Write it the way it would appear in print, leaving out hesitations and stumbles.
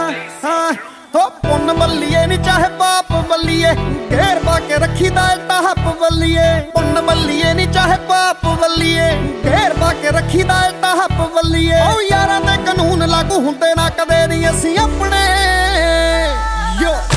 ਹੋ ਪੁੰਨ ਬੱਲੀਏ ਨੀ ਚਾਹੇ ਪਾਪ ਬੱਲੀਏ, ਘੇਰ ਪਾ ਕੇ ਰੱਖੀਦਾ ਟਾਪ ਬੱਲੀਏ। ਪੁੰਨ ਬੱਲੀਏ ਨੀ ਚਾਹੇ ਪਾਪ ਬੱਲੀਏ, ਘੇਰ ਪਾ ਕੇ ਰੱਖੀਦਾ ਟਾਪ ਬੱਲੀਏ। ਓ ਯਾਰਾਂ ਦੇ ਕਾਨੂੰਨ ਲਾਗੂ ਹੁੰਦੇ ਨਾ ਕਦੇ ਨੀ ਅਸੀਂ ਆਪਣੇ।